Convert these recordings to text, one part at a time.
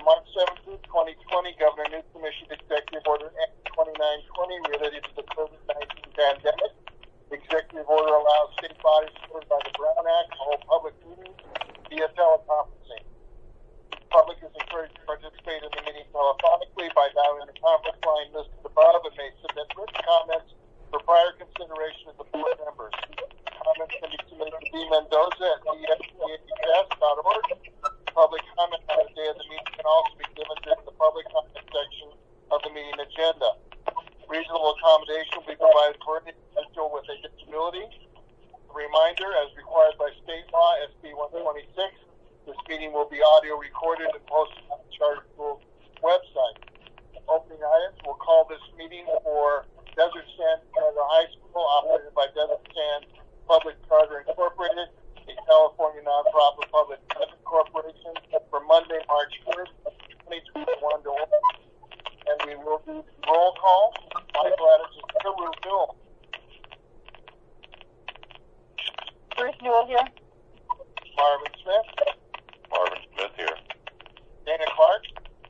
March 17, 2020, Governor Newsom issued Executive Order N-2920 related to the COVID-19 pandemic. The executive order allows state bodies covered by the Brown Act to hold public meetings via teleconferencing. The public is encouraged to participate in the meeting telephonically by dialing the conference line listed above and may submit written comments for prior consideration of the board members. Comments can be submitted to D. Mendoza at dfphs.org. Public comment on the day of the meeting can also be given during the public comment section of the meeting agenda. Reasonable accommodation will be provided for an individual with a disability. A reminder, as required by state law, SB 126, this meeting will be audio recorded and posted on the Charter School website. Opening items, we'll call this meeting for Desert Sand Charter High School, operated by Desert Sand Public Charter Incorporated, a California nonprofit public benefit corporation, for Monday, March 1st, 2021 to order. And we will do roll call. Michael Adams is here. Ruth Newell. Ruth Newell here. Marvin Smith. Marvin Smith here. Dana Clark.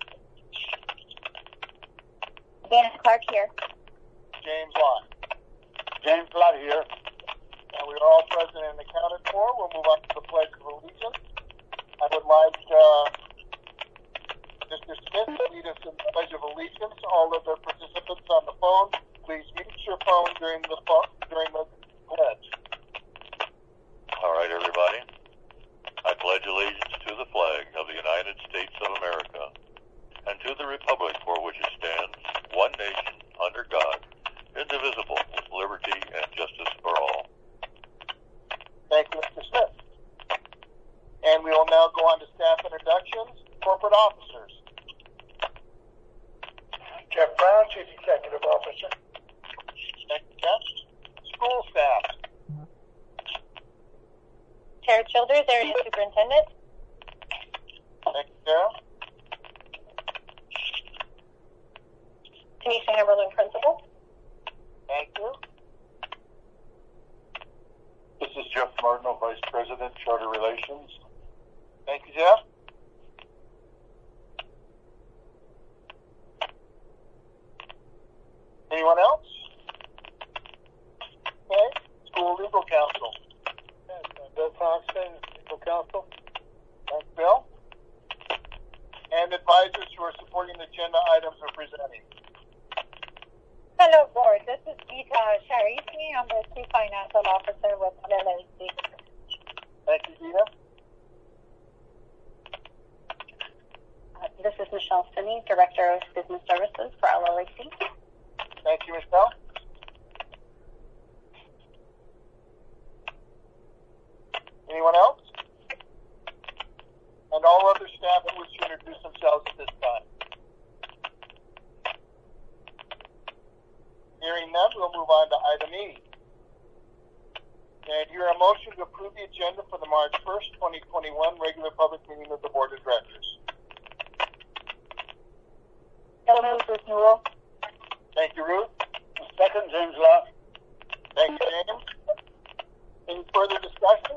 Dana Clark here. James Lott. James Lott here. And we are all present and accounted for. We'll move on to the Pledge of Allegiance. I would like Mr. Smith to lead us in the Pledge of Allegiance. All of the participants on the phone, please mute your phone during the pledge. All right, everybody. I pledge allegiance to the flag of the United States of America and to the republic for which it stands, one nation, under God, indivisible, with liberty and justice for all. Thank you, Mr. Smith. And we will now go on to staff introductions. Corporate officers. Jeff Brown, Chief Executive Officer. Thank you, Jeff. School staff. Tara Childers, Area Superintendent. Thank you, Tara. Tanisha Hammerlin, Principal. Thank you. This is Jeff Martineau, Vice President, Charter Relations. Thank you, Jeff. Anyone else? Okay. School Legal Counsel. Bill Thompson, Legal Counsel. Thanks, Bill. And advisors who are supporting the agenda items are presenting. Hello, Board. This is Geeta Sharisi. I'm the Chief Financial Officer with LLC. Thank you, Gita. This is Michelle Finney, Director of Business Services for LLC. Thank you, Michelle. Anyone else? And all other staff who wish to introduce themselves at this time. Hearing none, we'll move on to item E. And hear a motion to approve the agenda for the March 1st, 2021 regular public meeting of the Board of Directors. So moved, Ruth Newell. Thank you, Ruth. Second, James Lott. Thank you, James. Any further discussion?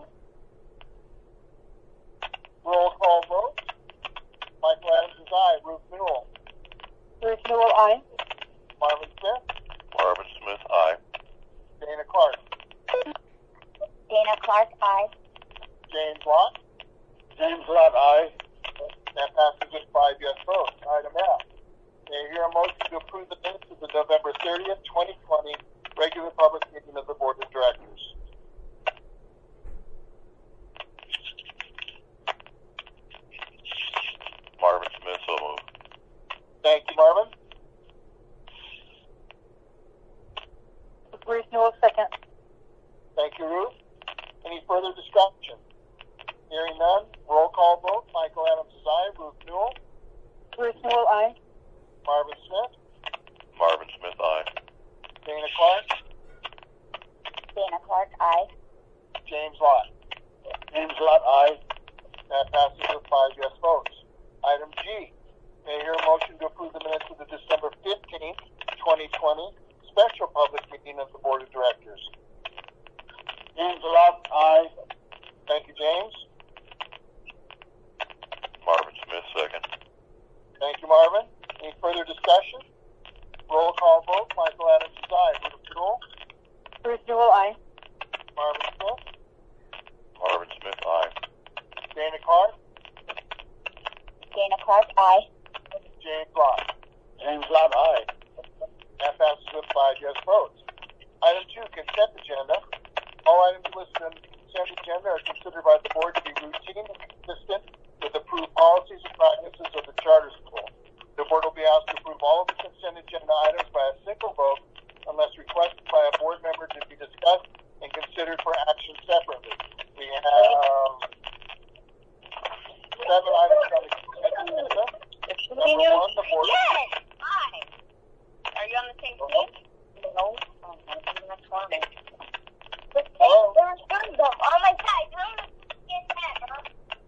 Roll call vote. Michael Adams is aye. Ruth Newell. Ruth Newell, aye. Marvin Smith. Marvin Smith, aye. Dana Clark. Dana Clark, aye. James Lott. James Lott, aye. That passes with 5 yes votes. Item F. May I hear a motion to approve the minutes of the November 30th, 2020 regular public meeting of the Board of Directors? Marvin Smith, so moved. Thank you, Marvin. Ruth Newell, second. Thank you, Ruth. Any further discussion? Hearing none, roll call vote. Michael Adams is aye. Ruth Newell. Ruth Newell, aye. Marvin Smith. Marvin Smith, aye. Dana Clark. Dana Clark, aye. James Lott. James Lott, aye. That passes with 5 yes votes. Item G. May I hear a motion to approve the minutes of the December 15th, 2020 special public meeting of the Board of Directors? James Lott, aye. Thank you, James. Marvin Smith, second. discussion? Roll call vote. Michael Adams is aye. Ruth Newell. Ruth Newell, aye. Marvin Smith. Marvin Smith, aye. Dana Clark. Dana Clark, aye. James Lott. James Lott, aye. That passes with 5 yes votes. Item 2, consent agenda. All items listed on the consent agenda are considered by the board to be routine and consistent with approved policies and practices of the charter school. The board will be asked to approve all of the consent agenda items by a single vote unless requested by a board member to be discussed and considered for action separately. We have 7 items on the consent agenda. Number 1, the board. Yes! Hi! Are you on the same team? No. That's one. Hello? Oh my God, how did you get that, huh?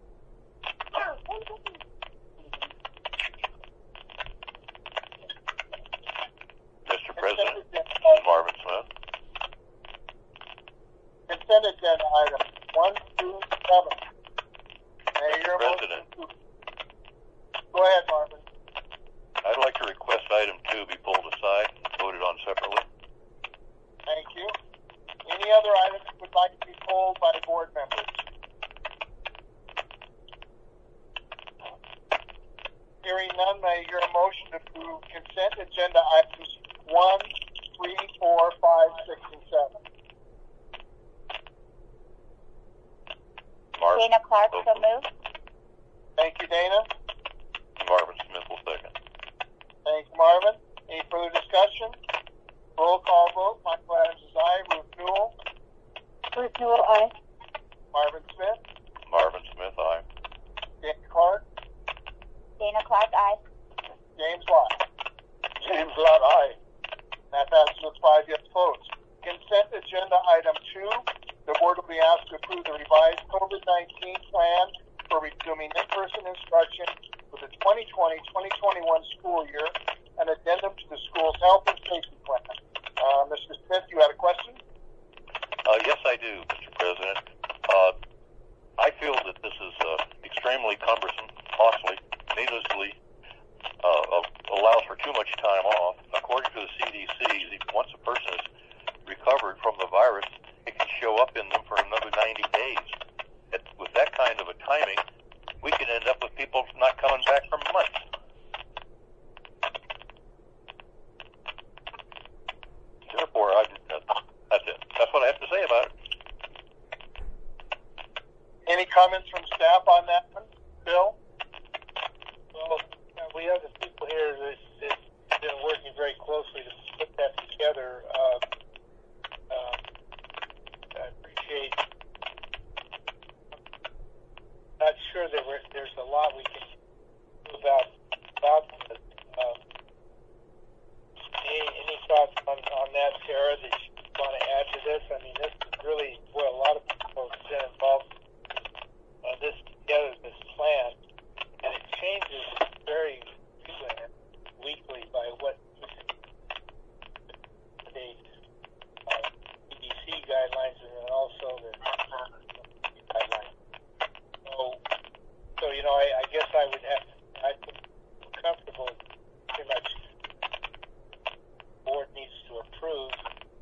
Mr. President, Marvin Smith. Consent agenda items 1 through 7. Mayor, President. Go ahead, Marvin. I'd like to request item 2 be pulled aside and voted on separately. Thank you. Any other items that would like to be pulled by the board members? Hearing none, may I hear a motion to approve consent agenda items 1, 3, 4, 5, 6, and 7. Marvin. Dana Clark, so moved. Thank you, Dana. Marvin Smith will second. Thank you, Marvin. Any further discussion? Roll call vote. Michael Adams is aye. Ruth Newell. Ruth Newell, aye. Marvin Smith. Marvin Smith, aye. Dana Clark. Dana Clark, aye. James Lott. James Lott, aye. That passes with 5 yes votes. Consent agenda item 2. The board will be asked to approve the revised COVID-19 plan for resuming in-person instruction for the 2020-2021 school year, an addendum to the school's health and safety plan. Mr. Smith, you had a question? Yes, I do, Mr. President. I feel that this is extremely cumbersome, costly, needlessly allows for too much time off. According to the CDC, once a person is recovered from the virus, it can show up in them for another 90 days. With that kind of a timing, we can end up with people not coming back for months. Therefore, that's it. That's what I have to say about it. Any comments from staff on that one? Bill? Well, we have the people here that's been working very closely to put that together. I appreciate. Not sure that there's a lot we can do about this. Any thoughts on that, Sarah, that you want to add to this? I mean, this is really where a lot of people have been involved this together, this plan, and it changes very weekly by what the CDC guidelines and then also the guidelines. So you know, I guess I'd feel comfortable pretty much the board needs to approve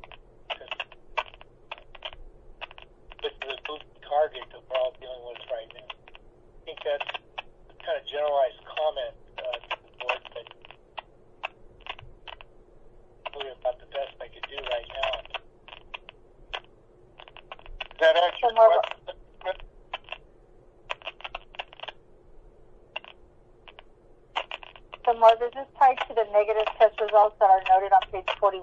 with the moving target that we're all dealing with right now. I think that's a kind of generalized comment to the board, but probably about the best I could do right now. Does that answer your question? So, Marv, is this tied to the negative test results that are noted on page 41?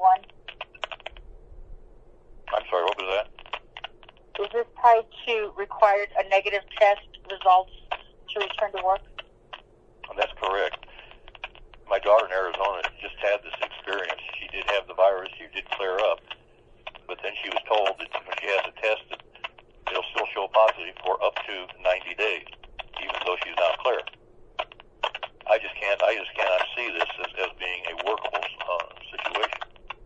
I'm sorry, what was that? Is this tied to required a negative test results to return to work? That's correct. My daughter in Arizona just had this experience. She did have the virus. She did clear up. But then she was told that when she has a test, that it'll still show positive for up to 90 days, even though she's now clear. I just cannot see this as being a workable situation.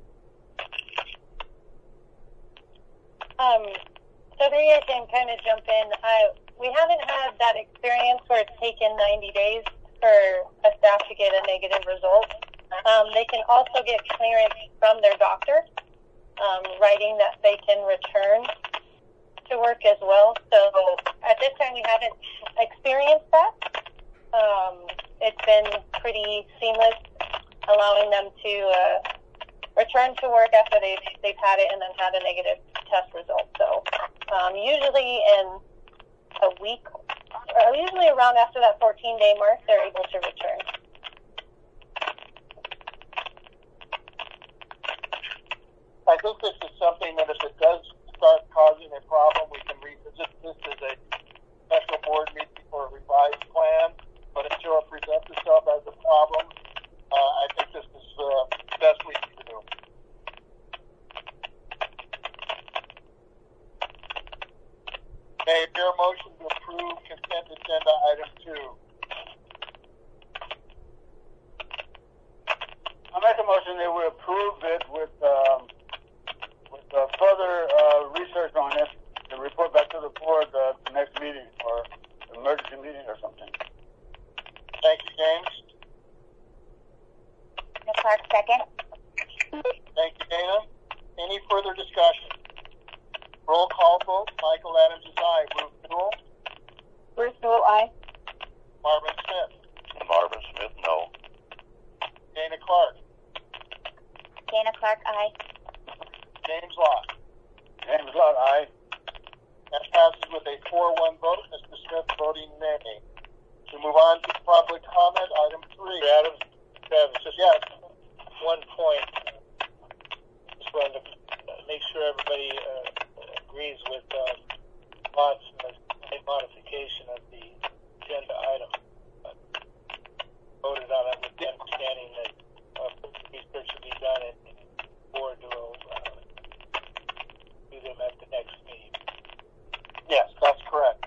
So there I can kind of jump in. We haven't had that experience where it's taken 90 days for a staff to get a negative result. They can also get clearance from their doctor, writing that they can return to work as well. So at this time, we haven't experienced that. It's been pretty seamless, allowing them to return to work after they've had it and then had a negative test result. So usually in a week, or usually around after that 14-day mark, they're able to return. I think this is something that if it does start causing a problem, we can revisit this as a special board meeting for a revised plan. But until it presents itself as a problem, I think this is the best we can do. May I hear a motion to approve consent agenda item 2? I make a motion that we approve it with further research on it and report back to the board the next meeting or emergency meeting or something. Thank you, James. Ms. Clark, second. Thank you, Dana. Any further discussion? Roll call vote. Michael Adams is aye. Ruth Newell. Ruth Newell, aye. Marvin Smith. Marvin Smith, no. Dana Clark. Dana Clark, aye. James Locke. James Lott, aye. That passes with a 4-1 vote. Mr. Smith voting nay. To move on to public comment, item 3. Adams, just Yes. one point. Just wanted to make sure everybody agrees with thoughts and the modification of the agenda item. Voted on it with the understanding that research should be done and the board will do them at the next meeting. Yes, that's correct.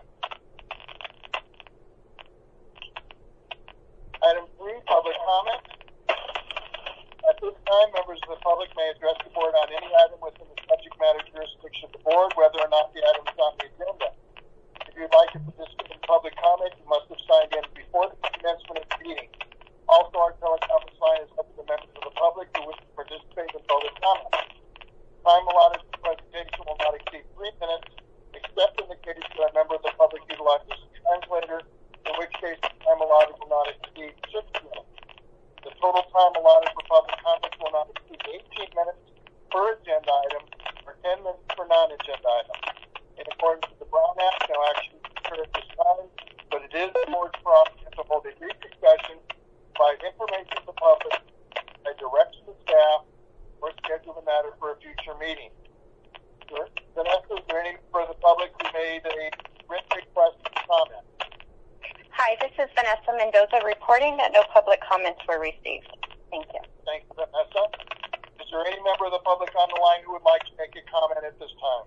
Item 3, public comment. At this time, members of the public may address the board on any item within the subject matter jurisdiction of the board, whether or not the item is on the agenda. If you'd like to participate in public comment, you must have signed in before the commencement of the meeting. Also, our teleconference line is open to members of the public who wish to participate in public comment. Time allotted for presentation will not exceed 3 minutes, except in the case that a member of the public utilizes a translator, in which case the time allotted will not exceed 6 minutes. The total time allotted for public comments will not exceed 18 minutes per agenda item or 10 minutes per non-agenda item. In accordance with the Brown Act, no action is occurred at this time, but it is the board's prerogative to hold a brief discussion, provide information to the public, by direction to staff, or schedule the matter for a future meeting. Vanessa, is there any member of the public who made a written request to comment? Hi, this is Vanessa Mendoza reporting that no public comments were received. Thank you. Thank you, Vanessa. Is there any member of the public on the line who would like to make a comment at this time?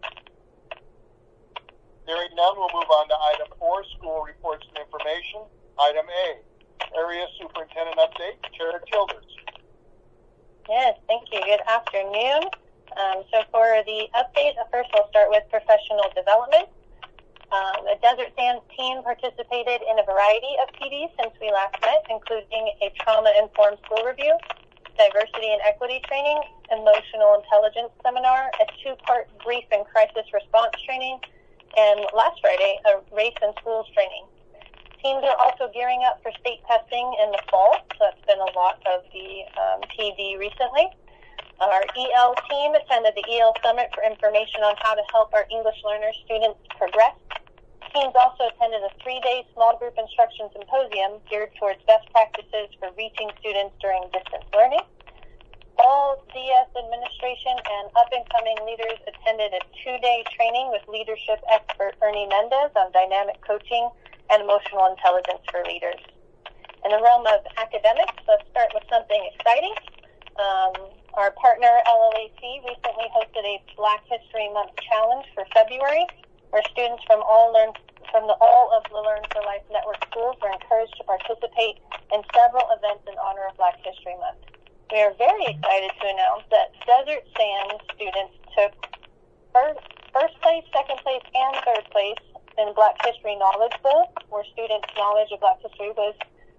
Hearing none, we'll move on to item 4, school reports and information. Item A, area superintendent update, Tara Childers. Yes, thank you. Good afternoon. So for the update, first we'll start with professional development. The Desert Sands team participated in a variety of PDs since we last met, including a trauma-informed school review, diversity and equity training, emotional intelligence seminar, a 2-part grief and crisis response training, and last Friday, a race and schools training. Teams are also gearing up for state testing in the fall, so that's been a lot of the PD recently. Our EL team attended the EL Summit for information on how to help our English learner students progress. Teams also attended a 3-day small group instruction symposium geared towards best practices for reaching students during distance learning. All DS administration and up-and-coming leaders attended a 2-day training with leadership expert Ernie Mendez on dynamic coaching and emotional intelligence for leaders. In the realm of academics, let's start with something exciting. Our partner, LLAC, recently hosted a Black History Month Challenge for February, where students from all of the Learn for Life Network schools were encouraged to participate in several events in honor of Black History Month. We are very excited to announce that Desert Sands students took first place, second place, and third place in Black History Knowledge Bowl, where students' knowledge of Black history was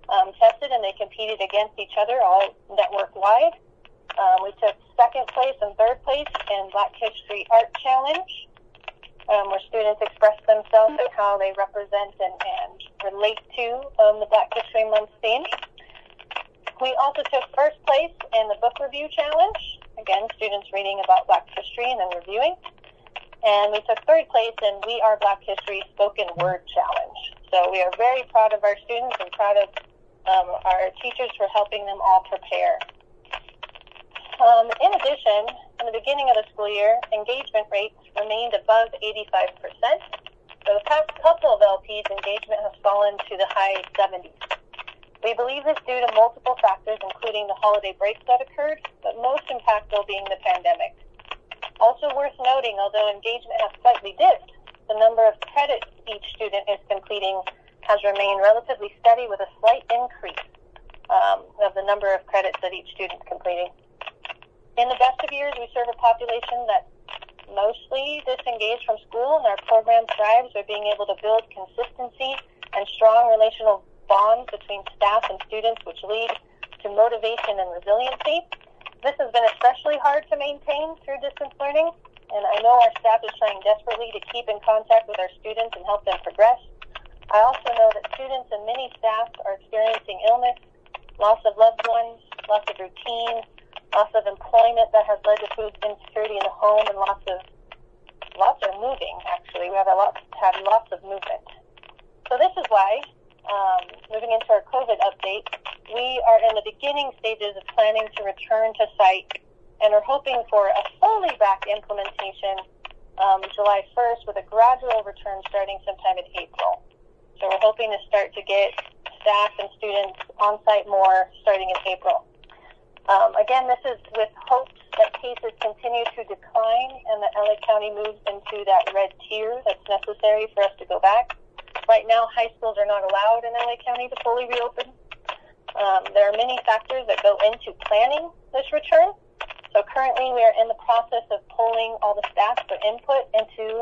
tested, and they competed against each other all network-wide. We took second place and third place in Black History Art Challenge, where students express themselves and how they represent and relate to the Black History Month theme. We also took first place in the Book Review Challenge, again, students reading about Black history and then reviewing. And we took third place in We Are Black History Spoken Word Challenge. So we are very proud of our students and proud of our teachers for helping them all prepare. In addition, in the beginning of the school year, engagement rates remained above 85%. For the past couple of LPs, engagement has fallen to the high 70s. We believe this due to multiple factors, including the holiday breaks that occurred, but most impactful being the pandemic. Also worth noting, although engagement has slightly dipped, the number of credits each student is completing has remained relatively steady with a slight increase of the number of credits that each student is completing. In the best of years, we serve a population that mostly disengaged from school, and our program thrives by being able to build consistency and strong relational bonds between staff and students, which lead to motivation and resiliency. This has been especially hard to maintain through distance learning, and I know our staff is trying desperately to keep in contact with our students and help them progress. I also know that students and many staff are experiencing illness, loss of loved ones, loss of routine, loss of employment that has led to food insecurity in the home, and lots of moving, actually. We have had lots of movement. So this is why, moving into our COVID update, we are in the beginning stages of planning to return to site and are hoping for a fully back implementation July 1st with a gradual return starting sometime in April. So we're hoping to start to get staff and students on site more starting in April. Again, this is with hopes that cases continue to decline and that LA County moves into that red tier that's necessary for us to go back. Right now, high schools are not allowed in LA County to fully reopen. There are many factors that go into planning this return. So currently, we are in the process of polling all the staff for input into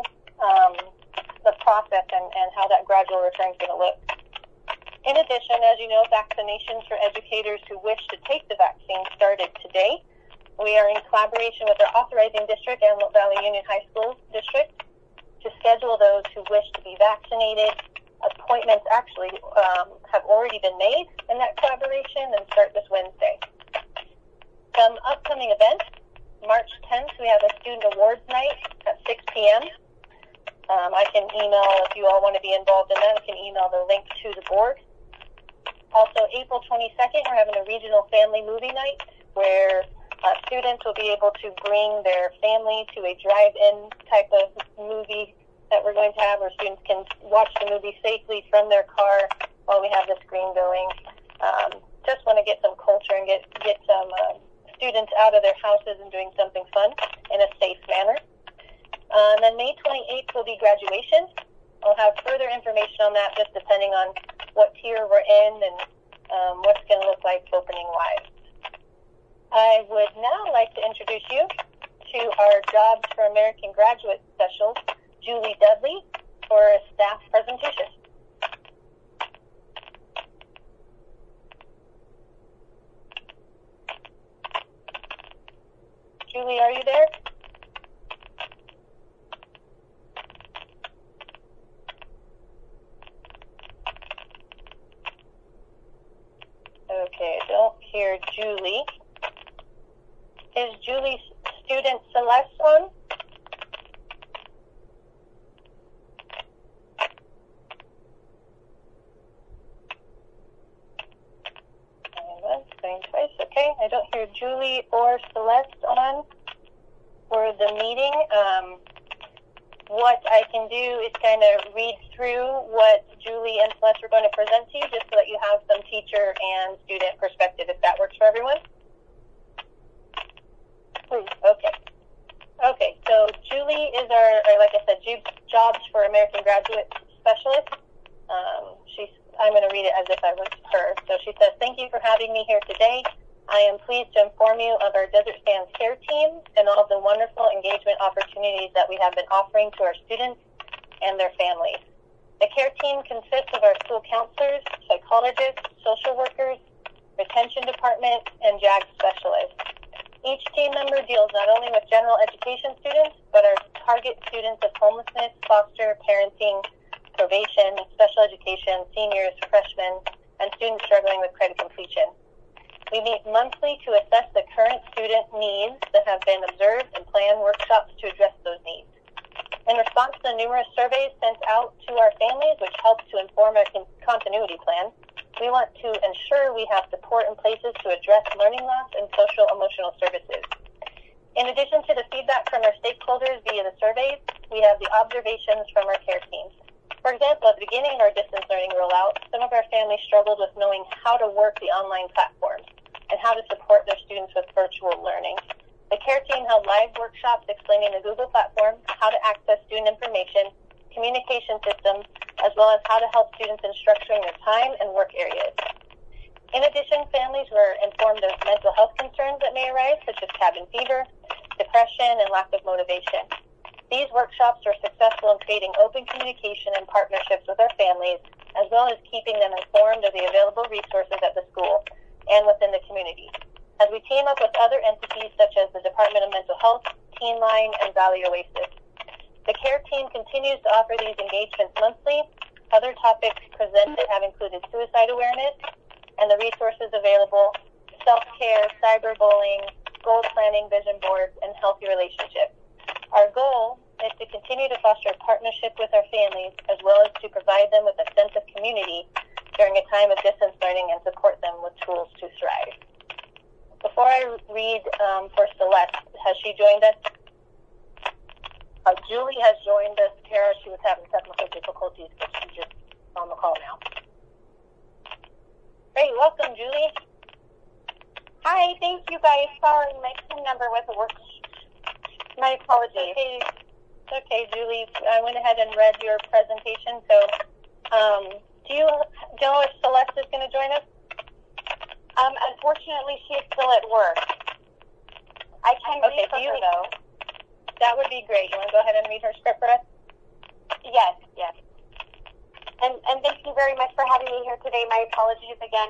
the process and how that gradual return is going to look. In addition, as you know, vaccinations for educators who wish to take the vaccine started today. We are in collaboration with our authorizing district, Antelope Valley Union High School District, to schedule those who wish to be vaccinated. Appointments actually have already been made in that collaboration and start this Wednesday. Some upcoming events. March 10th, we have a student awards night at 6 p.m. I can email, if you all want to be involved in that, I can email the link to the board. Also, April 22nd, we're having a regional family movie night where students will be able to bring their family to a drive-in type of movie that we're going to have, where students can watch the movie safely from their car while we have the screen going. Just want to get some culture and get some students out of their houses and doing something fun in a safe manner. And then May 28th will be graduation. I'll have further information on that just depending on what tier we're in and what's going to look like opening-wise. I would now like to introduce you to our Jobs for American Graduate Special, Julie Dudley, for a staff presentation. Julie, are you there? Okay, I don't hear Julie. Is Julie's student Celeste on? Going twice. Okay, I don't hear Julie or Celeste on for the meeting. What I can do is kind of read through what Julie and Celeste are going to present to you, just so that you have some teacher and student perspective, if that works for everyone. Please. Okay, so Julie is our like I said, Jobs for American Graduate Specialist. I'm going to read it as if I was her. So she says, "Thank you for having me here today. I am pleased to inform you of our Desert Sands Care Team and all of the wonderful engagement opportunities that we have been offering to our students and their families. The care team consists of our school counselors, psychologists, social workers, retention department, and JAG specialists. Each team member deals not only with general education students, but our target students of homelessness, foster, parenting, probation, special education, seniors, freshmen, and students struggling with credit completion. We meet monthly to assess the current student needs that have been observed and plan workshops to address those needs. In response to the numerous surveys sent out to our families, which help to inform our continuity plan, we want to ensure we have support in places to address learning loss and social emotional services. In addition to the feedback from our stakeholders via the surveys, we have the observations from our care teams. For example, at the beginning of our distance learning rollout, some of our families struggled with knowing how to work the online platforms and how to support their students with virtual learning. The care team held live workshops explaining the Google platform, how to access student information, communication systems, as well as how to help students in structuring their time and work areas. In addition, families were informed of mental health concerns that may arise, such as cabin fever, depression, and lack of motivation. These workshops were successful in creating open communication and partnerships with our families, as well as keeping them informed of the available resources at the school and within the community, as we team up with other entities such as the Department of Mental Health, Teen Line, and Valley Oasis. The care team continues to offer these engagements monthly. Other topics presented have included suicide awareness and the resources available, self-care, cyberbullying, goal planning, vision boards, and healthy relationships. Our goal is to continue to foster a partnership with our families, as well as to provide them with a sense of community during a time of distance learning and support them with tools to thrive. Before I read for Celeste, has she joined us? Julie has joined us. Tara, she was having technical difficulties, but she's just on the call now. Great, welcome, Julie. Hi, thank you guys. Sorry, my PIN number wasn't working. My apologies. Okay, Julie. I went ahead and read your presentation. So, do you know if Celeste is going to join us? Unfortunately, she's still at work. I can read for her, though. That would be great. You want to go ahead and read her script for us? Yes. And thank you very much for having me here today. My apologies again.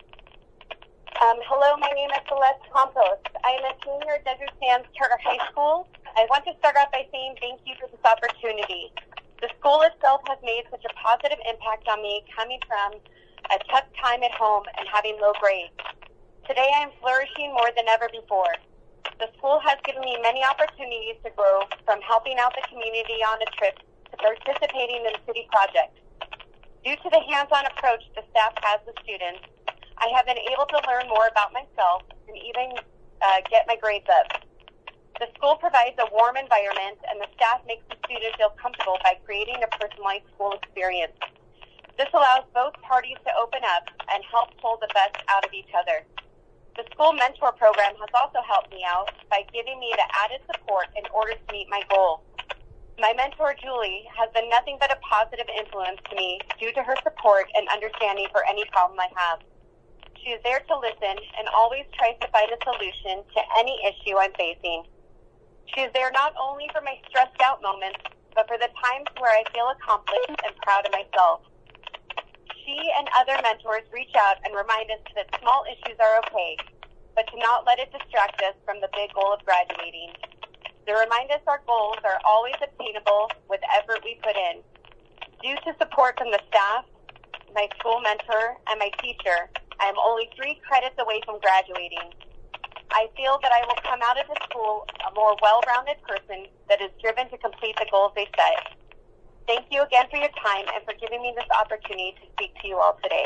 Hello, my name is Celeste Campos. I am a senior at Desert Sands Charter High School. I want to start off by saying thank you for this opportunity. The school itself has made such a positive impact on me, coming from a tough time at home and having low grades. Today I am flourishing more than ever before. The school has given me many opportunities to grow, from helping out the community on a trip to participating in the city project. Due to the hands-on approach the staff has with students, I have been able to learn more about myself and even get my grades up. The school provides a warm environment, and the staff makes the student feel comfortable by creating a personalized school experience. This allows both parties to open up and help pull the best out of each other. The school mentor program has also helped me out by giving me the added support in order to meet my goals. My mentor, Julie, has been nothing but a positive influence to me due to her support and understanding for any problem I have. She is there to listen and always tries to find a solution to any issue I'm facing. She is there not only for my stressed out moments, but for the times where I feel accomplished and proud of myself. She and other mentors reach out and remind us that small issues are okay, but to not let it distract us from the big goal of graduating. They remind us our goals are always obtainable with effort we put in. Due to support from the staff, my school mentor, and my teacher, I am only 3 credits away from graduating. I feel that I will come out of the school a more well-rounded person that is driven to complete the goals they set. Thank you again for your time and for giving me this opportunity to speak to you all today.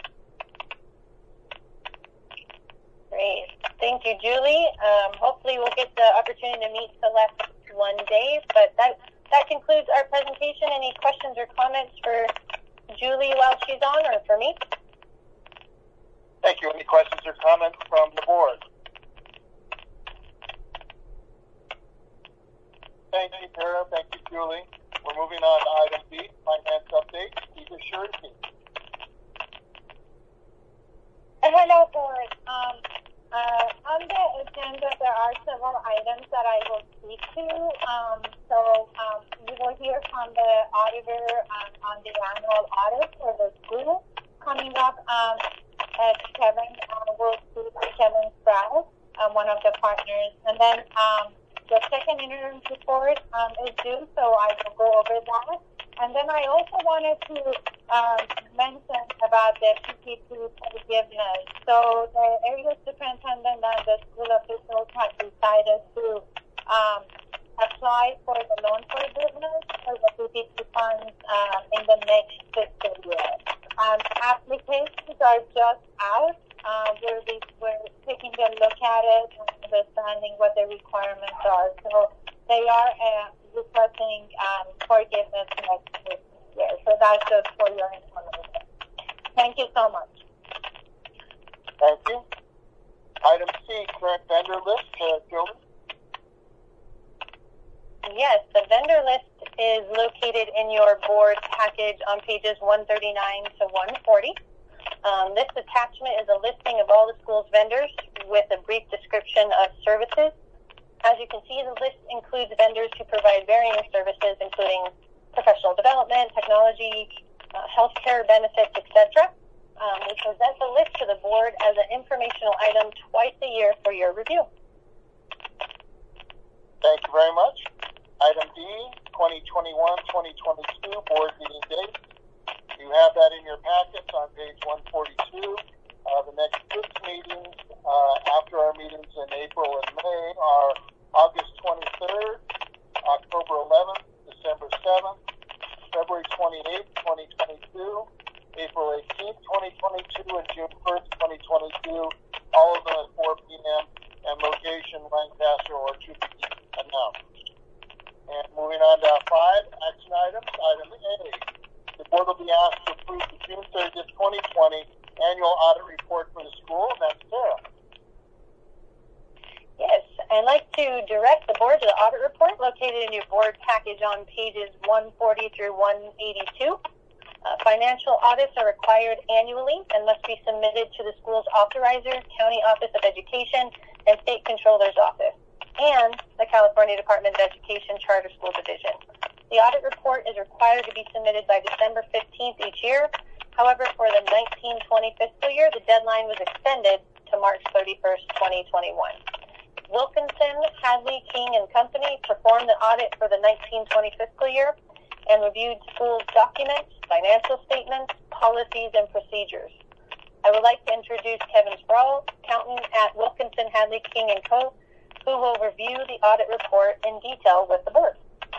Great. Thank you, Julie. Hopefully we'll get the opportunity to meet Celeste one day, but that concludes our presentation. Any questions or comments for Julie while she's on, or for me? Thank you. Any questions or comments from the board? Thank you, Tara. Thank you, Julie. We're moving on to item B, finance update. Steve Surety. Hello, board. On the agenda, there are several items that I will speak to. You will hear from the auditor on the annual audit for the school coming up. Kevin will speak to Kevin Sprouse, one of the partners. And then the second interim report is due, so I will go over that. And then I also wanted to mention about the PPP forgiveness. So the area superintendent and the school officials have decided to apply for the loan forgiveness for the PPP funds in the next fiscal year. Applications are just out. We're taking a look at it and understanding what the requirements are. So they are requesting forgiveness next year. So that's just for your information. Thank you so much. Thank you. Item C, current vendor list. Julie? Yes, the vendor list is located in your board package on pages 139 to 140. This attachment is a listing of all the school's vendors with a brief description of services. As you can see, the list includes vendors who provide varying services, including professional development, technology, healthcare benefits, etc. We present the list to the board as an informational item twice a year for your review. Thank you very much. Item D, 2021-2022 board meeting dates. You have that in your packets on page 142. The next 6 meetings after our meetings in April and May are August 23rd, October 11th, December 7th, February 28th, 2022, April 18th, 2022, and June 1st, 2022, all of them at 4 p.m. and location Lancaster or to be announced. And moving on to 5 action items. Item A, the board will be asked to approve the June 30th, 2020 annual audit report for the school. That's Sarah. Yes, I'd like to direct the board to the audit report located in your board package on pages 140 through 182. Financial audits are required annually and must be submitted to the school's authorizer, County Office of Education, and State Controller's Office, and the California Department of Education Charter School Division. The audit report is required to be submitted by December 15th each year. However, for the 1920 fiscal year, the deadline was extended to March 31st, 2021. Wilkinson, Hadley, King & Company performed the audit for the 1920 fiscal year and reviewed school documents, financial statements, policies, and procedures. I would like to introduce Kevin Sprouse, accountant at Wilkinson, Hadley, King & Co., who will review the audit report in detail with the board.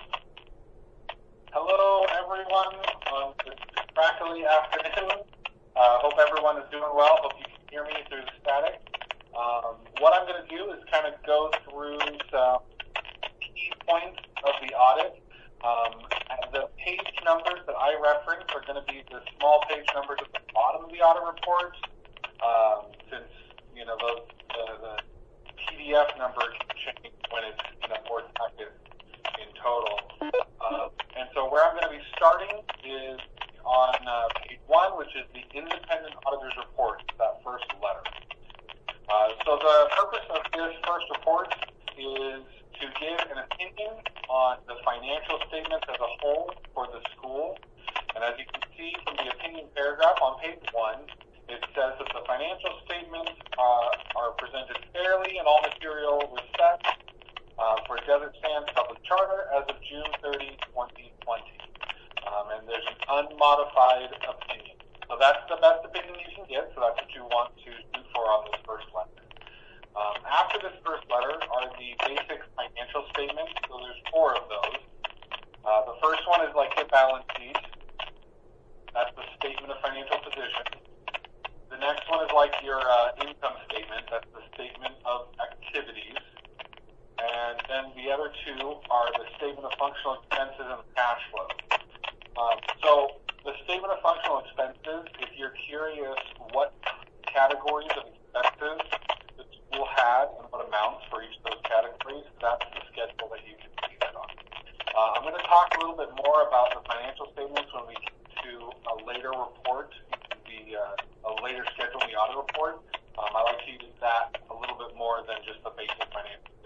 Hello, everyone, on this crackly afternoon. Hope everyone is doing well. Hope you can hear me through the static. What I'm going to do is kind of go through some key points of the audit. The page numbers that I reference are going to be the small page numbers at the bottom of the audit report, since the PDF number can change when it's in a board packet in total. And so where I'm going to be starting is on page 1, which is the independent auditor's report, that first letter. So the purpose of this first report is to give an opinion on the financial statements as a whole for the school. And as you can see from the opinion paragraph on page 1, it says that the financial statements are presented fairly in all material respects for Desert Sands Public Charter as of June 30, 2020. And there's an unmodified opinion. So that's the best opinion you can get, so that's what you want to shoot for on this first letter. After this first letter are the basic financial statements, so there's 4 of those. The first one is like your balance sheet. That's the statement of financial position. The next one is like your income statement. That's the statement of activities. And then the other 2 are the statement of functional expenses and cash flow. So the statement of functional expenses, if you're curious what categories of expenses the school had and what amounts for each of those categories, that's the schedule that you can see that on. I'm going to talk a little bit more about the financial statements when we get to a later report, a later schedule in the audit report. I like to use that a little bit more than just the basic financial statements.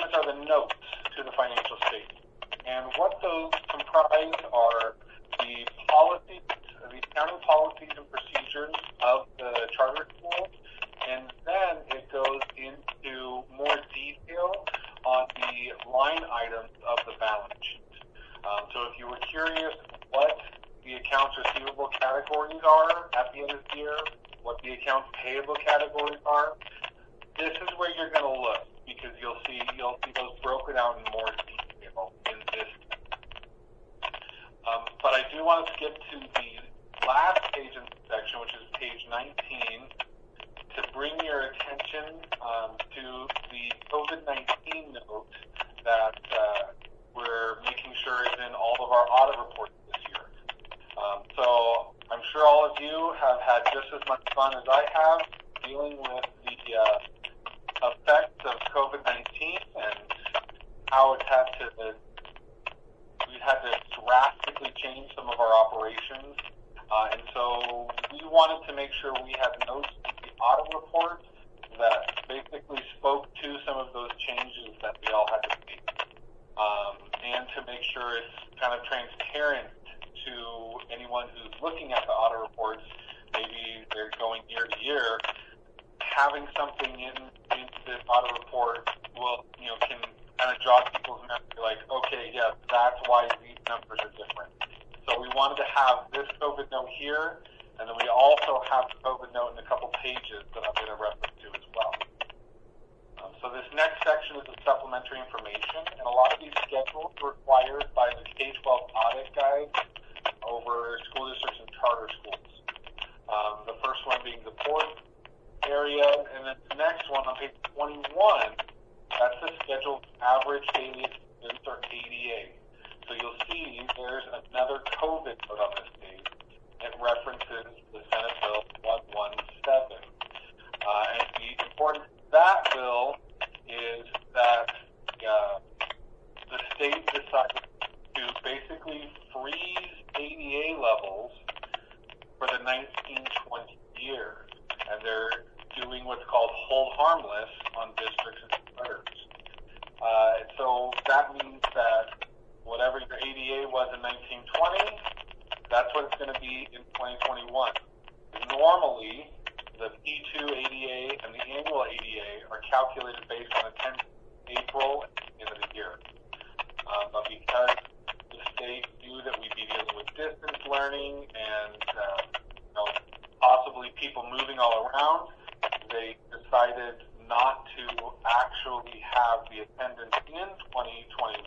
documents are the notes to the financial statement. And what those comprise are the policies, the accounting policies and procedures of the charter school, and then it goes into more detail on the line items of the balance sheet. So if you were curious what the accounts receivable categories are at the end of the year, what the accounts payable categories are, this is where you're going to look, because you'll see those broken out in more detail in this. But I do want to skip to the last page in the section, which is page 19, to bring your attention to the COVID-19 note that we're making sure is in all of our audit reports this year. So I'm sure all of you have had just as much fun as I have dealing with the effects of COVID-19 and how we've had to drastically change some of our operations. And so we wanted to make sure we had notes in the audit report that basically spoke to some of those changes that we all had to make. And to make sure it's kind of transparent to anyone who's looking at the audit reports, maybe they're going year to year, having something in this audit report can kind of jog people's memory, like, okay, yeah, that's why these numbers are different. So we wanted to have this COVID note here, and then we also have the COVID note in a couple pages that I'm going to reference to as well. So this next section is the supplementary information, and a lot of these schedules are required by the K-12 audit guide over school districts and charter schools. The first one being the fourth area, and then the next one on page 21, that's the scheduled average daily expense, or ADA. So you'll see there's another COVID note on this page. It references the Senate Bill 117. And the importance of that bill is that the state decided to basically freeze ADA levels for the 1920 year. And they're doing what's called hold harmless on districts and charters. So that means that whatever your ADA was in 1920, that's what it's going to be in 2021. Normally, the P2 ADA and the annual ADA are calculated based on the 10th April at the end of the year. But because the state knew that we'd be dealing with distance learning and possibly people moving all around, they decided not to actually have the attendance in 2021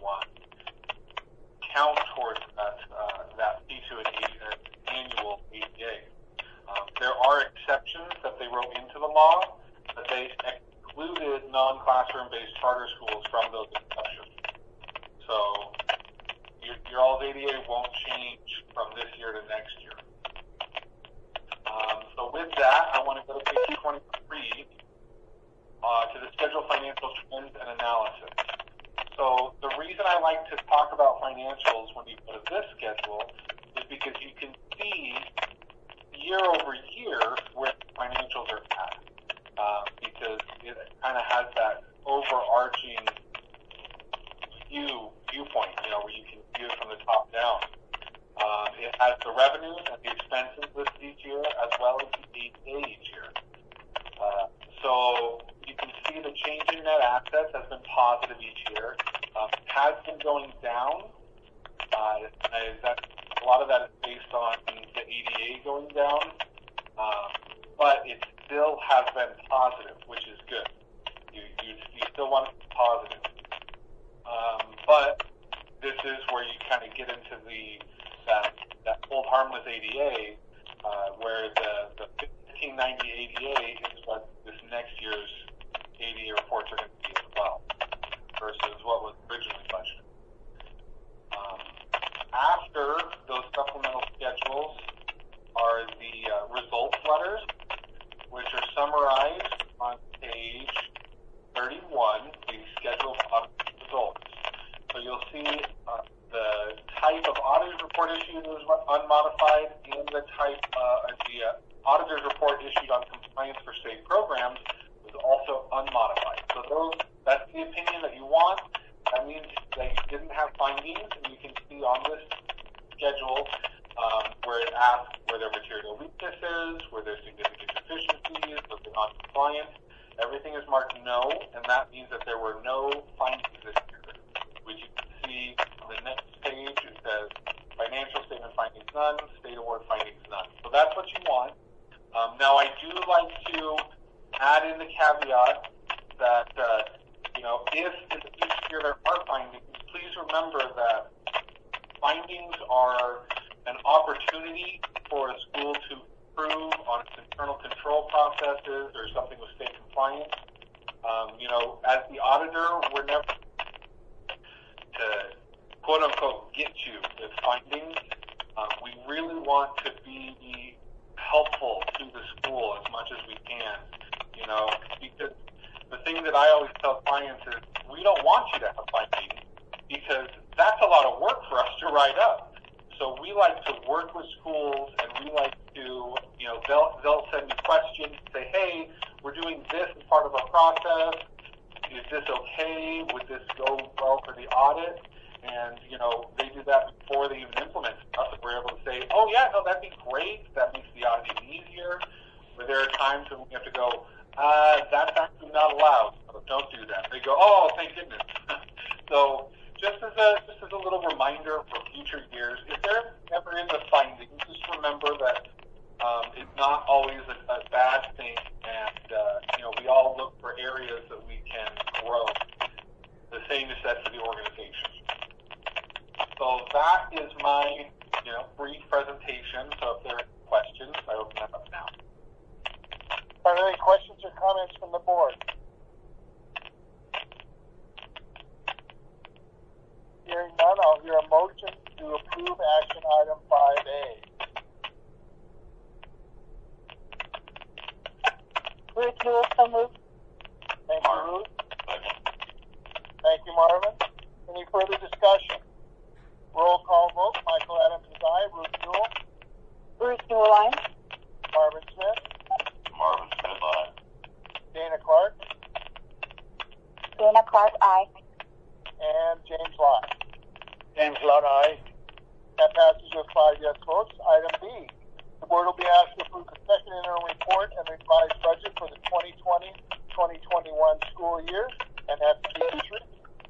count towards that P2 annual ADA. There are exceptions that they wrote into the law, but they excluded non-classroom-based charter schools from those exceptions. So your all's ADA won't change from this year to next year. So with that, I want to go to page 23 to the schedule financial trends and analysis. So the reason I like to talk about financials when you go to this schedule is because you can see year over year where financials are at, because it kind of has that overarching viewpoint, where you can view it from the top down. It has the revenues and the expenses listed each year, as well as the ADA each year. So you can see the change in net assets has been positive each year. It has been going down. A lot of that is based on the ADA going down, but it still has been positive, which is good. You still want it to be positive. But this is where you kind of get into that hold harmless ADA, where the 1590 ADA is what this next year's ADA reports are going to be as well, versus what was originally budgeted. After those supplemental schedules are the results letters, which are summarized on page 31, the schedule of audit results. So you'll see the type of auditor's report issued was unmodified, and the type the auditor's report issued on compliance for state programs was also unmodified. So that's the opinion that you want. That means that you didn't have findings, and you can see on this schedule where it asks were there material weaknesses, were there significant deficiencies, was it non-compliant. Everything is marked no, and that means that there were no findings this year. Which you can see on the next page, it says financial statement findings none, state award findings none. So that's what you want. Now I do like to add in the caveat that, if in the future year there are findings, please remember that findings are an opportunity for a school to improve on its internal control processes or something with state compliance. As the auditor, we're never to quote unquote get you with findings. We really want to be helpful to the school as much as we can, because the thing that I always tell clients is we don't want you to have findings because that's a lot of work for us to write up. So we like to work with schools, and we like to, they'll send me questions, say, hey, we're doing this as part of our process. Is this okay? Would this go well for the audit? And, they do that before they even implement stuff. And we're able to say, oh, yeah, no, that'd be great. That makes the audit easier. But there are times when we have to go, that's actually not allowed. So don't do that. They go, oh, thank goodness. So just as a little reminder for future years, if there ever is a finding, just remember that it's not always a bad thing. And, we all look for areas that we can grow. The same is said for the organization. So that is my, brief presentation. So if there are questions, I open that up now. Are there any questions or comments from the board? Hearing none, I'll hear a motion to approve action item 5A. Ruth Newell, so moved. Thank you, Ruth. Thank you, Marvin. Any further discussion? Roll call vote. Michael Adams is aye. Ruth Newell. Ruth Newell, aye. Marvin Smith. Marvin Smith, aye. Dana Clark. Dana Clark, aye. And James Lott. James Lott, aye. That passes with 5 yes votes. Item B. The board will be asked to approve the second interim report and revised budget for the 2020-2021 school year. And that's B3.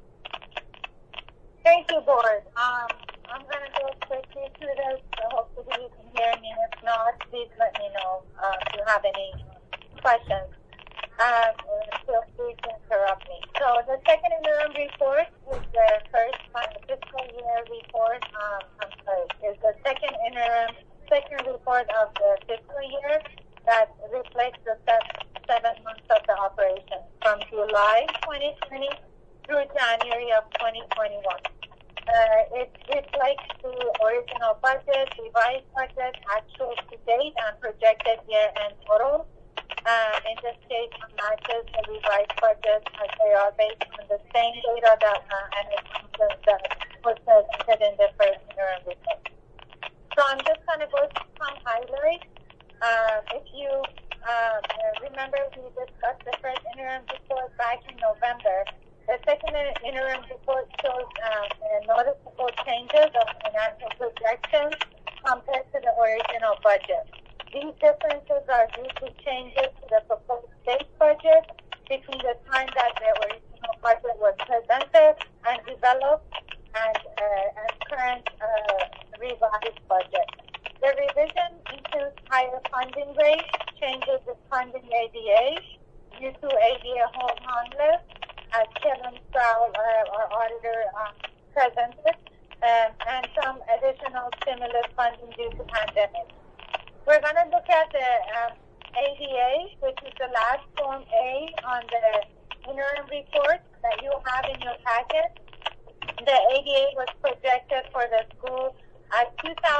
Thank you, board. I'm going to go quickly through this, so hopefully you can hear me. If not, please let me know if you have any questions. Feel free to interrupt me. So the second interim report is the first fiscal year report. Is the second report of the fiscal year that reflects the 7 months of the operation from July 2020 through January of 2021. It reflects the original budget, revised budget, actual to date, and projected year-end total. In this case, it matches the revised budget as they are based on the same data and assumptions that was presented in the first interim report. So I'm just going to go through some highlights. If you remember, we discussed the first interim report back in November. The second interim report shows noticeable changes of financial projections compared to the original budget. These differences are due to changes to the proposed state budget between the time that the original budget was presented and developed and current revised budget. The revision includes higher funding rates, changes in funding ADA due to ADA hold harmless, as Kevin Stroud, our auditor, presented, and some additional stimulus funding due to pandemic. We're going to look at the ADA, which is the last Form A on the interim report that you have in your packet. The ADA was projected for the school at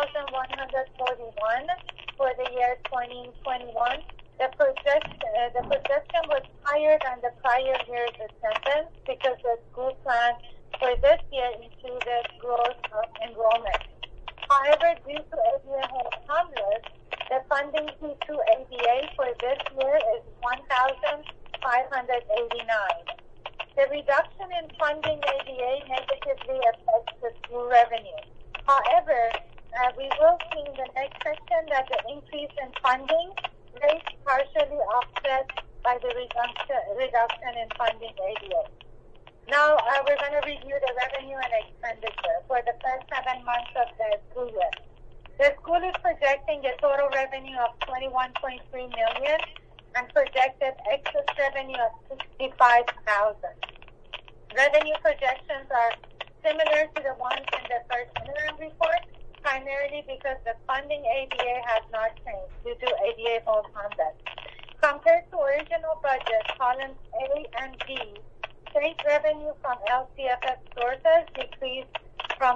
2,141 for the year 2021. The projection was higher than the prior year's attendance because the school plan for this year included growth of enrollment. However, due to ADA hold harmless, the funding due to ADA for this year is $1,589. The reduction in funding ADA negatively affects the school revenue. However, we will see in the next section that the increase in funding rate partially offset by the reduction in funding ADA. Now, we're going to review the revenue and expenditure for the first 7 months of the school year. The school is projecting a total revenue of $21.3 million and projected excess revenue of $65,000. Revenue projections are similar to the ones in the first interim report, primarily because the funding ADA has not changed due to ADA hold conduct. Compared to original budget, columns A and B, state revenue from LCFS sources decreased from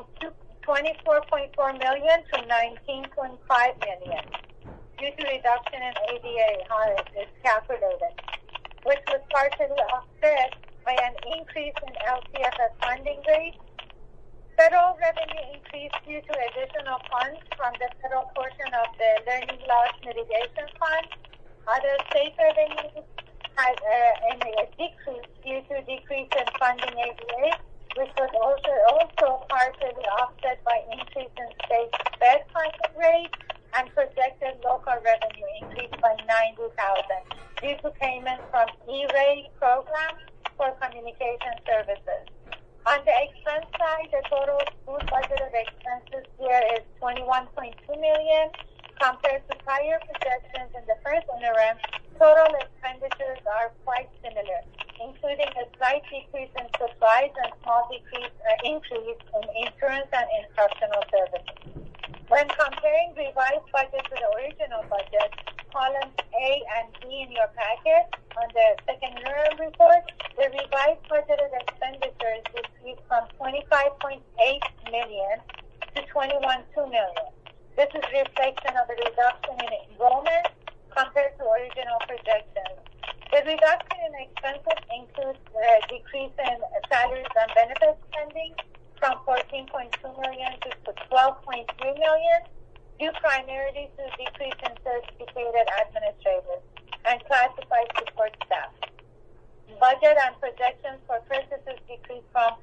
$24.4 million to $19.5 million due to reduction in ADA, how it is calculated, which was partially offset by an increase in LCFS funding rate. Federal revenue increased due to additional funds from the federal portion of the Learning Loss Mitigation Fund. Other state revenues had a decrease due to decrease in funding ADA, which was also partially offset by increase in state Fed funding rate, and projected local revenue increased by $90,000 due to payments from E-rate program for communication services. On the expense side, the total school budgeted expenses here is $21.2 million. Compared to prior projections in the first interim, total expenditures are quite similar, including a slight decrease in supplies and small increase in insurance and instructional services. When comparing revised budget to the original budget, columns A and B in your packet on the second interim report, the revised budgeted expenditures decreased from $25.8 million to $21.2 million. This is a reflection of the reduction in enrollment compared to original projections. The reduction in expenses includes a decrease in salaries and benefits spending from $14.2 million to $12.3 million, due primarily to a decrease in certificated administrators and classified support staff. Budget and projections for purchases decreased from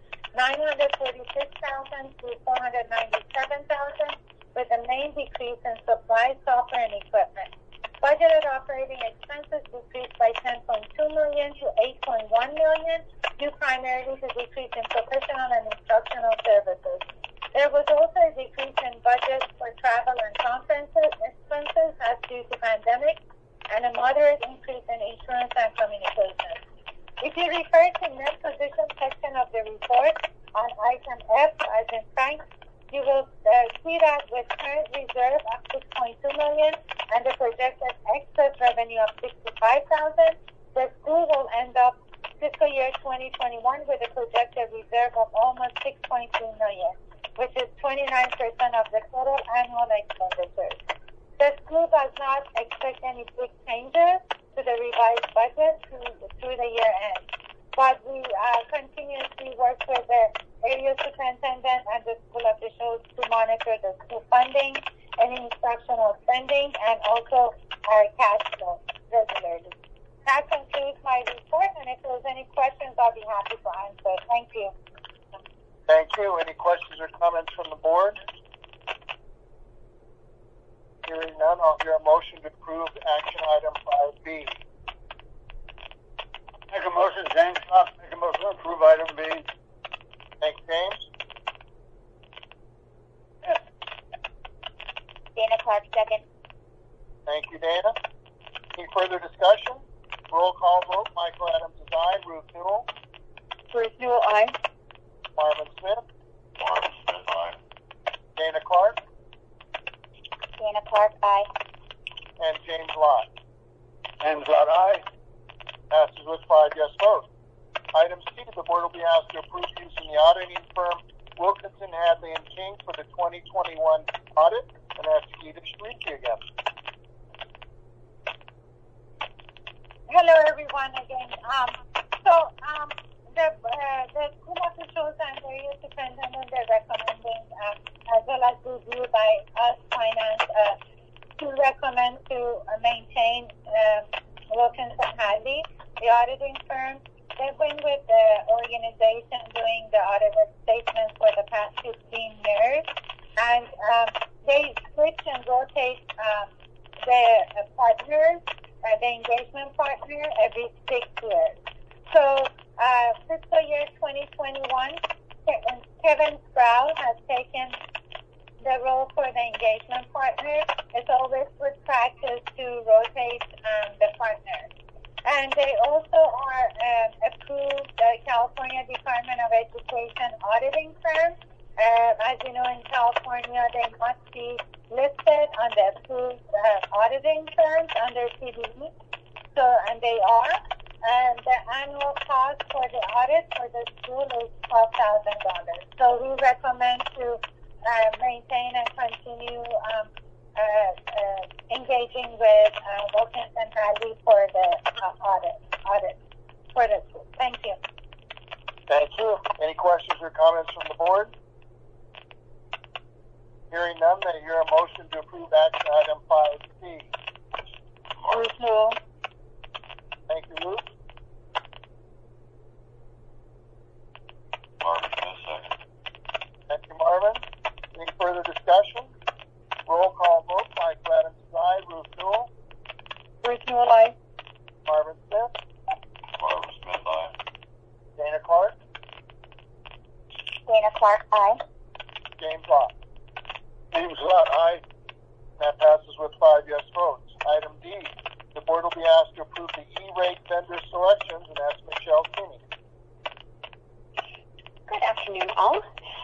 $946,000 to $497,000, with a main decrease in supplies, software, and equipment. Budgeted operating expenses decreased by $10.2 million to $8.1 million, due primarily to decrease in professional and instructional services. There was also a decrease in budget for travel and conferences expenses as due to pandemic, and a moderate increase in insurance and communications. If you refer to net position section of the report on item F, as in Frank, you will see that with current reserve of $6.2 million and the projected excess revenue of $65,000, the school will end up fiscal year 2021 with a projected reserve of almost $6.2 million, which is 29% of the total annual expenditures. The school does not expect any big changes to the revised budget through the year end, but we continuously work with the area superintendent and the school officials to monitor the school funding, any instructional spending, and also our cash flow regularly. That concludes my report, and if there's any questions, I'll be happy to answer. Thank you. Thank you. Any questions or comments from the board? Hearing none, I'll hear a motion to approve action item 5B. Make a motion, James Fox. Make a motion to approve item B. Thanks, James. Yes. Dana Clark, second. Thank you, Dana. Any further discussion? Roll call vote. Michael Adams is aye. Ruth Newell. Ruth Newell, aye. Marvin Smith. Marvin Smith, aye. Dana Clark. Dana Clark, aye. And James Lott. James Lott, aye. Passes with 5 yes votes. Item C, the board will be asked to approve using the auditing firm Wilkinson, Hadley & King for the 2021 audit, and ask Keita Shriki again. Hello, everyone, again. The school officials and the area superintendent are recommending, as well as reviewed by us, finance, to recommend to maintain Wilkinson Hadley, the auditing firm. they've been with the organization doing the audited statements for the past 15 years, and they switch and rotate the partners, the engagement partner, every 6 years. So fiscal year 2021, Kevin Sproul has taken the role for the engagement partner. It's always good practice to rotate the partners. And they also are approved the California Department of Education auditing firm. As you know, in California, they must be listed on the approved auditing firms under CDE. So, and they are. And the annual cost for the audit for the school is $12,000. So we recommend to maintain and continue engaging with Wilkinson Hadley for the audit for the school. Thank you. Thank you. Any questions or comments from the board? Hearing none, I hear a motion to approve action item 5C. Ruth. Thank you, Luke. Marvin Smith, second. Thank you, Marvin. Any further discussion? Roll call vote. Mike Adams, aye. Ruth Newell. Ruth Newell, aye. Marvin Smith. Marvin Smith, aye. Dana Clark. Dana Clark, aye. James Lott. James Lott, aye. That passes with 5 yes votes. Item D. The board will be asked to approve the E-rate vendor selections, and that's Michelle Kinney. Good afternoon, all.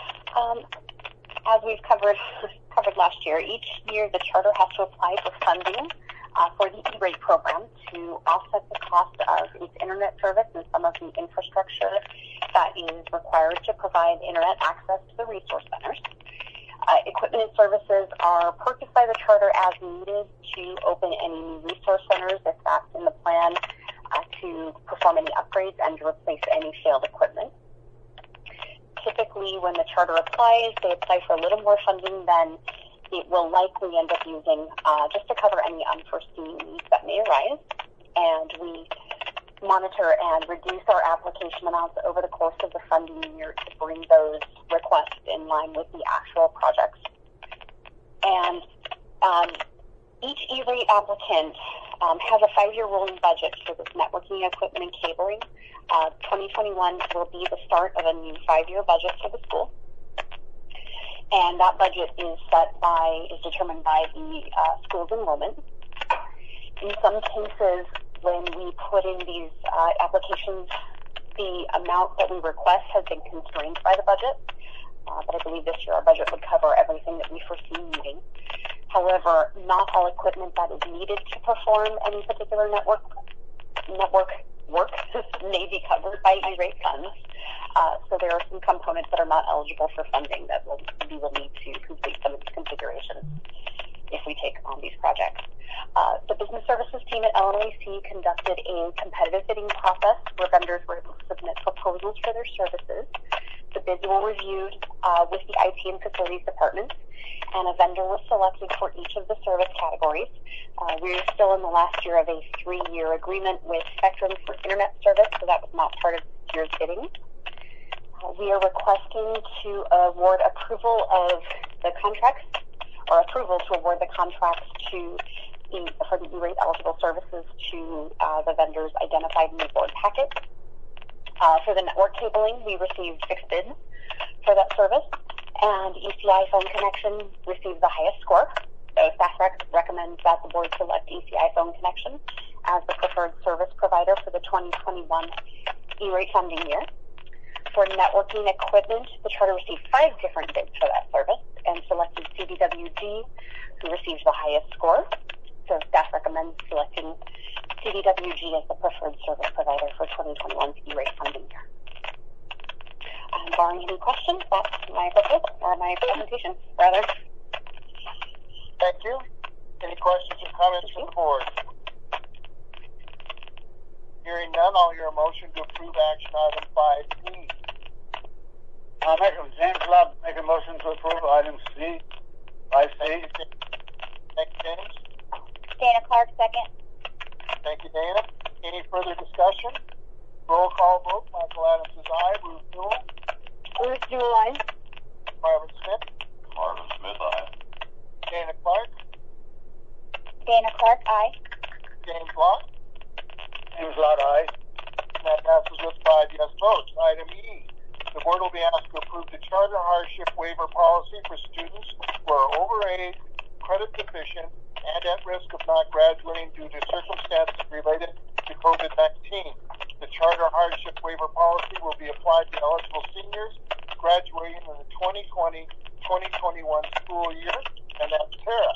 As we've covered last year, each year the charter has to apply for funding for the E-rate program to offset the cost of its internet service and some of the infrastructure that is required to provide internet access to the resource centers. Equipment and services are purchased by the charter as needed to open any new resource centers if that's in the plan, to perform any upgrades and to replace any failed equipment. Typically, when the charter applies, they apply for a little more funding than it will likely end up using just to cover any unforeseen needs that may arise. And we monitor and reduce our application amounts over the course of the funding year to bring those requests in line with the actual projects. And each E-rate applicant has a 5-year rolling budget for this networking equipment and cabling. 2021 will be the start of a new 5-year budget for the school. And that budget is determined by the school's enrollment. In some cases, when we put in these applications, the amount that we request has been constrained by the budget. But I believe this year our budget would cover everything that we foresee needing. However, not all equipment that is needed to perform any particular network work may be covered by E-rate funds. So there are some components that are not eligible for funding that we will need to complete some of the configurations if we take on these projects. The business services team at LMAC conducted a competitive bidding process where vendors were able to submit proposals for their services. The bids were reviewed with the IT and facilities departments, and a vendor was selected for each of the service categories. We're still in the last year of a 3-year agreement with Spectrum for internet service, so that was not part of this year's bidding. We are requesting to award approval of the contracts, or approval to award the contracts for the E-rate eligible services to the vendors identified in the board packet. For the network cabling, we received 6 bids for that service, and ECI phone connection received the highest score. So staff recommends that the board select ECI phone connection as the preferred service provider for the 2021 E-rate funding year. For networking equipment, the charter received 5 different bids for that service and selected CDWG, who received the highest score. So staff recommends selecting CDWG as the preferred service provider for 2021's E-rate funding year. Barring any questions, that's my proposal, or my presentation, rather. Thank you. Any questions or comments from the board? Hearing none, I'll hear a motion to approve action item 5C. James Lott make a motion to approve item C. 5C. Thank you, James. Dana Clark, second. Thank you, Dana. Any further discussion? Roll call vote. Michael Adams is aye. Ruth Newell. Ruth Newell, aye. Marvin Smith. Marvin Smith, aye. Dana Clark. Dana Clark, aye. James Lott. James Lott, aye. That passes with 5 yes votes. Item E. The board will be asked to approve the charter hardship waiver policy for students who are over age, credit deficient, and at risk of not graduating due to circumstances related to COVID-19. The charter hardship waiver policy will be applied to eligible seniors graduating in the 2020-2021 school year, and that's Tara.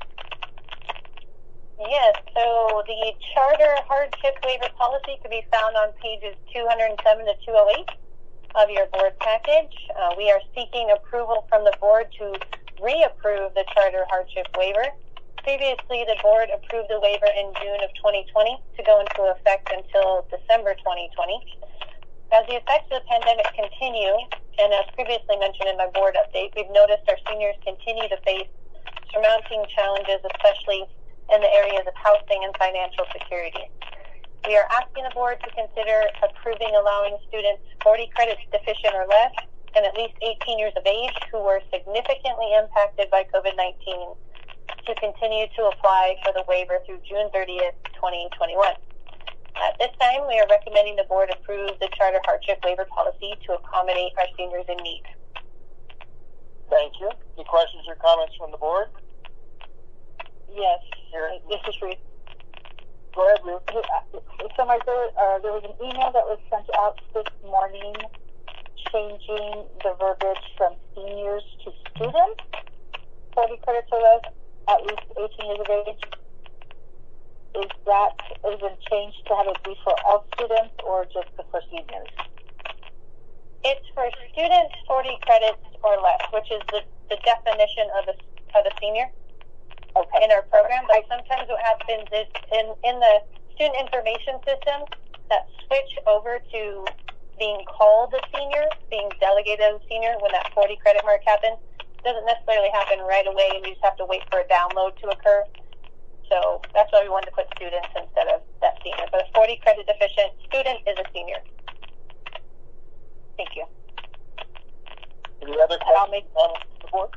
Yes, so the charter hardship waiver policy can be found on pages 207 to 208 of your board package. We are seeking approval from the board to reapprove the charter hardship waiver. Previously, the board approved the waiver in June of 2020 to go into effect until December 2020. As the effects of the pandemic continue, and as previously mentioned in my board update, we've noticed our seniors continue to face surmounting challenges, especially in the areas of housing and financial security. We are asking the board to consider approving allowing students 40 credits deficient or less and at least 18 years of age who were significantly impacted by COVID-19 to continue to apply for the waiver through June 30th, 2021. At this time, we are recommending the board approve the charter hardship waiver policy to accommodate our seniors in need. Thank you. Any questions or comments from the board? Yes, Here. this is Ruth. Go ahead, Ruth. So there was an email that was sent out this morning changing the verbiage from seniors to students, 40 credits or less, at least 18 years of age. Is that been changed to have it be for all students or just for seniors? It's for students 40 credits or less, which is the definition of a senior. Okay. In our program, but sometimes what happens is in the student information system that switch over to being called a senior, being delegated as a senior when that 40 credit mark happens, doesn't necessarily happen right away, and we just have to wait for a download to occur. So that's why we wanted to put students instead of that senior. But a 40 credit deficient student is a senior. Thank you. Any other And I'll questions on the board?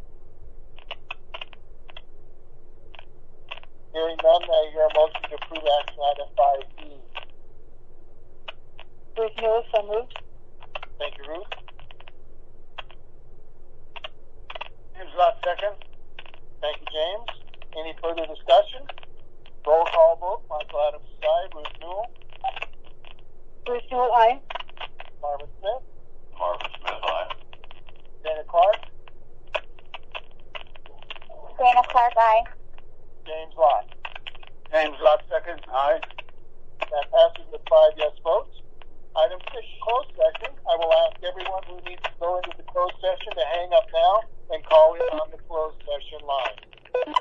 Hearing none, I hear a motion to approve action item 5B. Ruth Newell, so moved. Thank you, Ruth. James Lott, second. Thank you, James. Any further discussion? Roll call vote. Michael Adams is aye. Ruth Newell. Ruth Newell, aye. Marvin Smith. Marvin Smith, aye. Dana Clark. Dana Clark, aye. James Lott. James Lott, second. Aye. That passes with 5 yes votes. Item 6, closed session. I will ask everyone who needs to go into the closed session to hang up now and call in on the closed session line.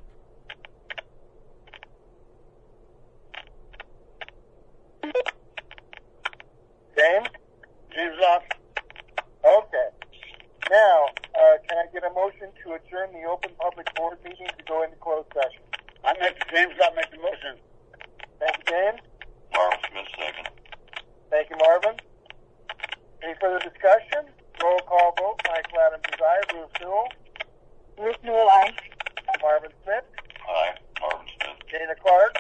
James? James Lott. Okay. Now, can I get a motion to adjourn the open public board meeting to go into closed session? James Lott make the motion. Thank you, James. Marvin Smith, second. Thank you, Marvin. Any further discussion? Roll call vote. Michael Adams is aye. Ruth Newell. Ruth Newell, aye. Marvin Smith. Aye. Marvin Smith. Dana Clark.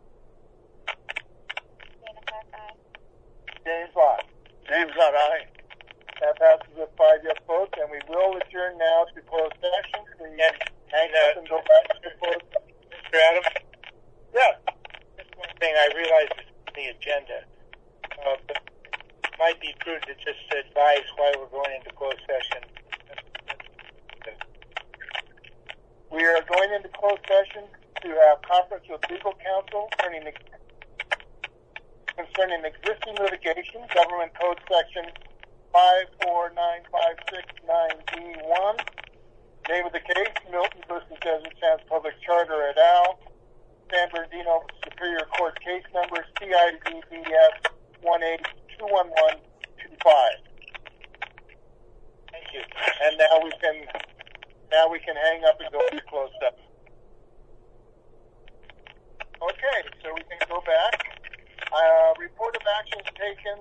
Dana Clark, aye. James Lott. James Lott, aye. That passes with 5 yes votes, and we will adjourn now to closed session. Please hang up and go back to closed session. Mr. Adams? Yes. Just one thing I realized is the agenda. But it might be prudent to just advise why we're going into closed session. We are going into closed session to have conference with legal counsel concerning existing litigation, Government Code Section 549569B1. Name of the case, Milton versus Desert Sands Public Charter et al. San Bernardino Superior Court case number CIDBF 1821125. Thank you. And now we can hang up and go into closed session. Okay, so we can go back. Report of actions taken. session,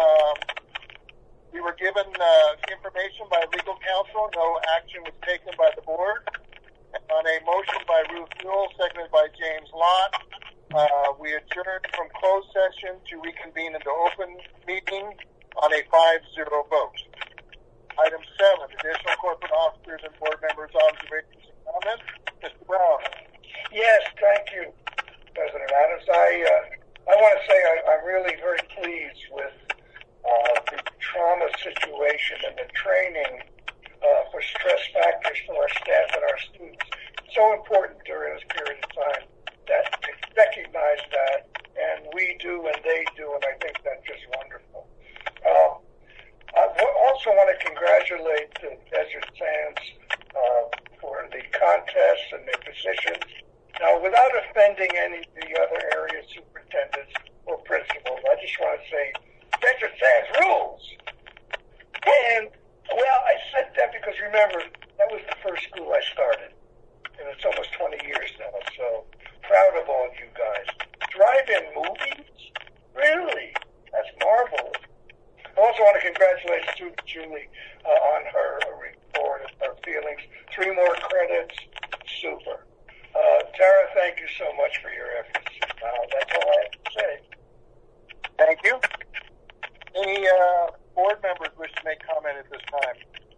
we were given information by legal counsel. No action was taken by the board. And on a motion by Ruth Newell, seconded by James Lott, we adjourned from closed session to reconvene into open meeting on a 5-0 vote. Item 7, additional corporate officers and board members' observations and comments. Mr. Brown. Yes, thank you, President Adams. I want to say I'm really very pleased with the trauma situation and the training for stress factors for our staff and our students. So important during this period of time that to recognize that, and we do and they do, and I think that's just wonderful. I also want to congratulate the Desert Sands for the contests and their positions. Now, without offending any of the other area superintendents or principals, I just want to say Desert Sands rules. And, well, I said that because, remember, that was the first school I started. And it's almost 20 years now, so proud of all you guys. Drive-in movies? Really? That's marvelous. I also want to congratulate student Julie on her report and her feelings. 3 more credits. Super. Tara, thank you so much for your efforts. That's all I have to say. Thank you. Any board members wish to make comment at this time?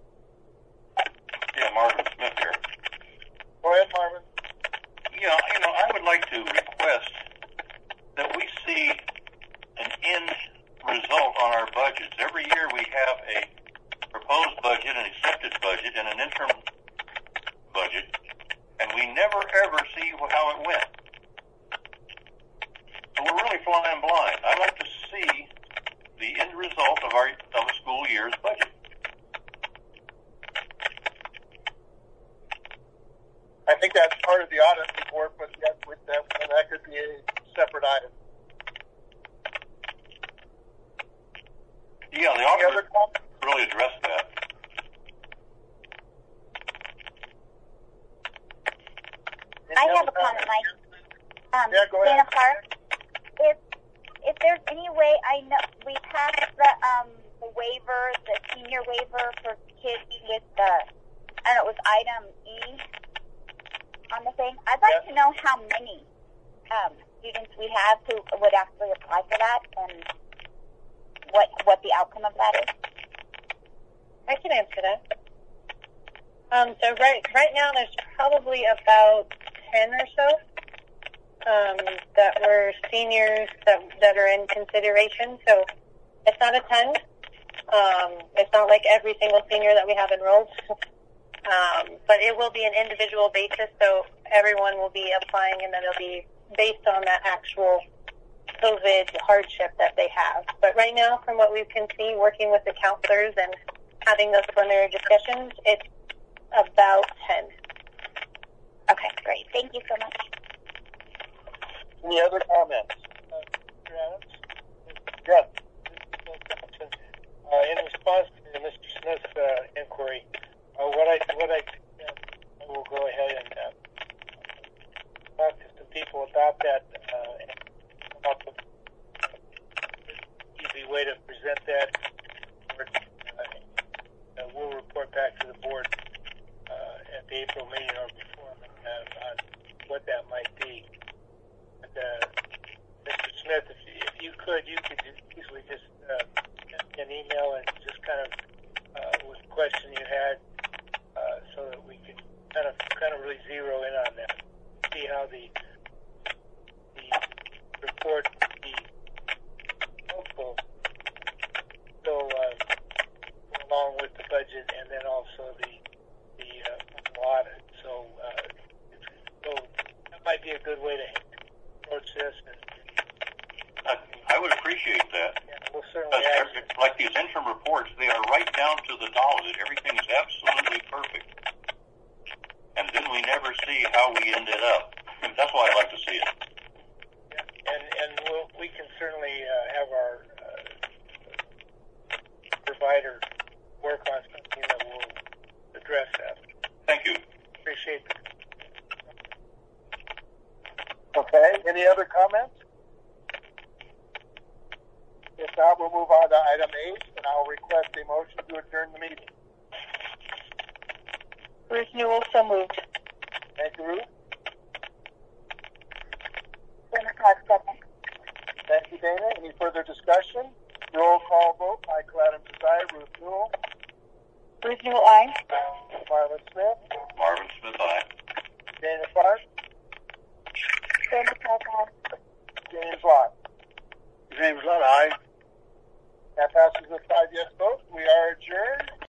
Yeah, Marvin Smith here. Go ahead, Marvin. Yeah, I would like to request that we see an end result on our budgets. Every year we have a proposed budget, an accepted budget, and an interim budget, and we never ever see how it went. So we're really flying blind. I'd like to see the end result of a school year's budget. I think that's part of the audit report, but that could be a separate item. Yeah, the auditor really addressed that. I have a comment, Mike. Yeah, go ahead. Dana Park. If there's any way, I know we passed the waiver, the senior waiver for kids with it was item E on the thing. I'd like to know how many students we have who would actually apply for that, and what the outcome of that is. I can answer that. So right now there's probably about 10 or so that were seniors that are in consideration. So it's not a ton. It's not like every single senior that we have enrolled. But it will be an individual basis, so everyone will be applying, and then it'll be based on that actual COVID hardship that they have. But right now, from what we can see, working with the counselors and having those preliminary discussions, it's about 10. Okay, great. Thank you so much. Any other comments? Mr. Adams? Yes. In response to Mr. Smith's inquiry, what I will go ahead and talk to some people about that and come up with an easy way to present that. We'll report back to the board at the April meeting or before on what that might be. But, Mr. Smith, if you could easily just an email and just kind of with the question you had, so that we can kind of really zero in on that, see how the report would be helpful, so along with the budget and then also the audit. So that might be a good way to approach this. And I would appreciate that. Yeah, we'll certainly ask. Like these interim reports, they are right down to the dollar. Everything is absolutely perfect. And then we never see how we ended up. That's why I like to see it. Yeah, and we can certainly have our provider work on something that will address that. Thank you. Appreciate it. Okay. Any other comments? If not, we'll move on to item 8, and I'll request a motion to adjourn the meeting. Ruth Newell, so moved. Thank you, Ruth. Dana Clark, second. Thank you, Dana. Any further discussion? Roll call vote. Michael Adams is aye. Ruth Newell. Ruth Newell, aye. Marvin Smith. Marvin Smith, aye. Dana Clark. Dana Clark, aye. James Lott. James Lott, aye. That passes with 5 yes votes. We are adjourned.